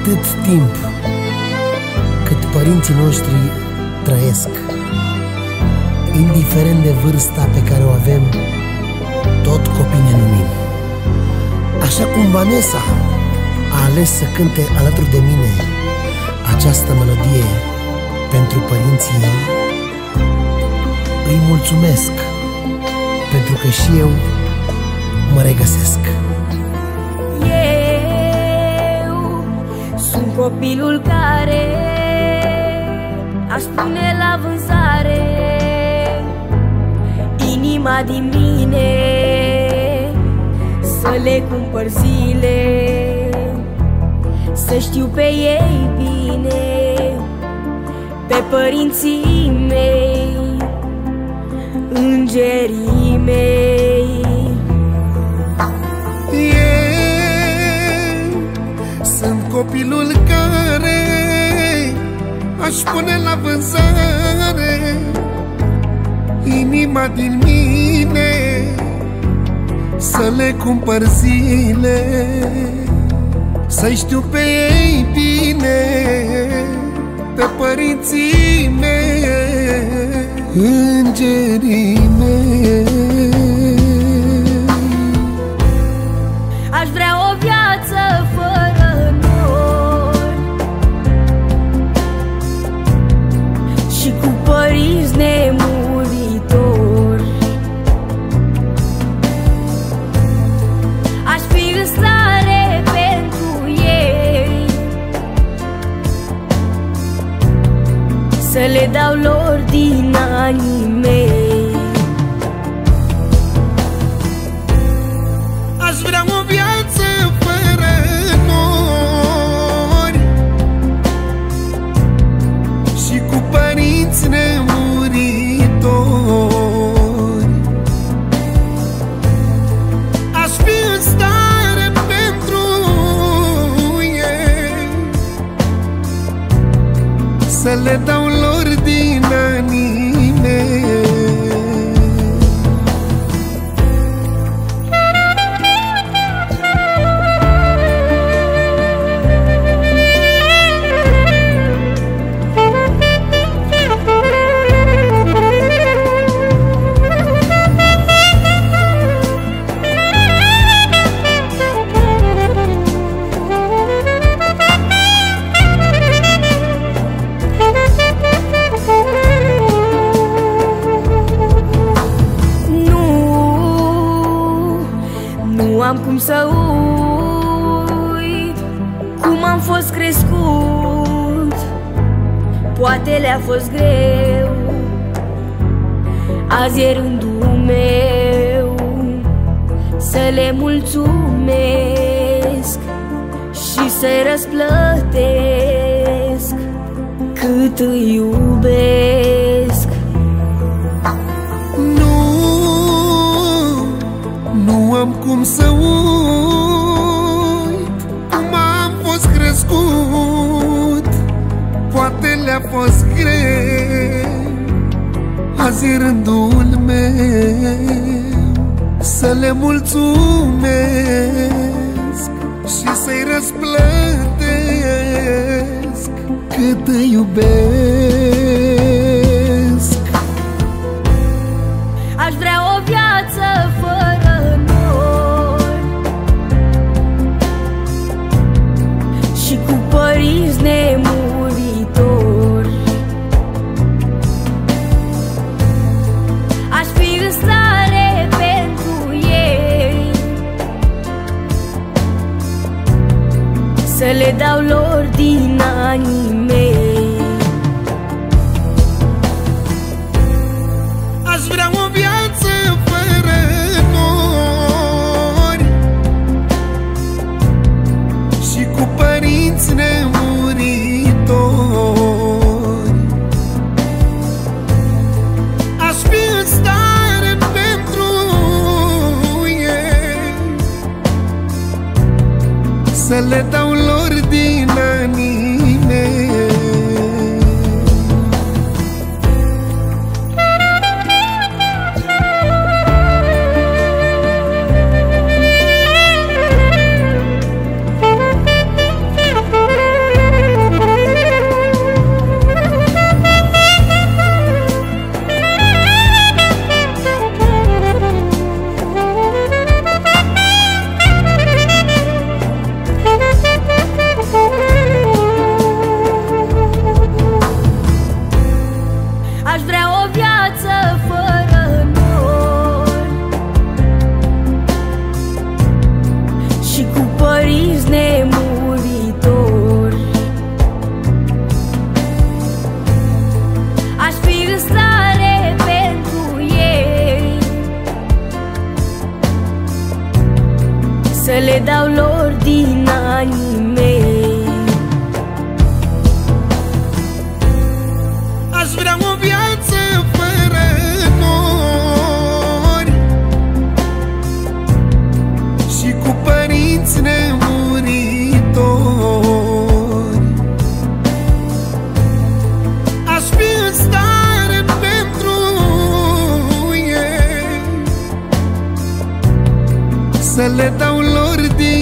Atât timp cât părinții noștri trăiesc, indiferent de vârsta pe care o avem, tot copii ne numim. Așa cum Vanessa a ales să cânte alături de mine această melodie pentru părinții ei, îi mulțumesc, pentru că și eu mă regăsesc. Eu sunt copilul care aș pune la vânzare inima din mine, să le cumpăr zile, să știu pe ei bine, pe părinții mei, îngerii mei. Eu sunt copilul care aș pune la vânzare inima din mine, să le cumpăr zile, să știu pe ei bine, pe părinții mei, îngerii mei. Aș vrea o viață fără nori și cu părinți nemuritori. Aș fi în stare pentru ei să le dau lor din anii mei. Aș vrea o viață fără nori și cu părinți nemuritori. Aș fi în stare pentru ei să le dau lor din anii mei. Nu am cum să uit cum am fost crescut. Poate le-a fost greu, azi e rândul meu să le mulțumesc și să-i răsplătesc cât îi iubesc. Nu am cum să uit cum am fost crescut. Poate le-a fost greu, azi e rândul meu să le mulțumesc și să-i răsplătesc cât îi iubesc. Aș vrea o viață fără nori și cu părinți nemuritori. Aș fi în stare pentru ei să le dau lor din anii mei. Aș vrea o viață fără nori și cu părinți nemuritori. Aș fi în stare pentru ei să le dau lor din anii mei. să le dau lor din anii mei. Aș vrea o viață fără nori și cu părinți nemuritori. Aș fi în stare pentru ei să le dau lor din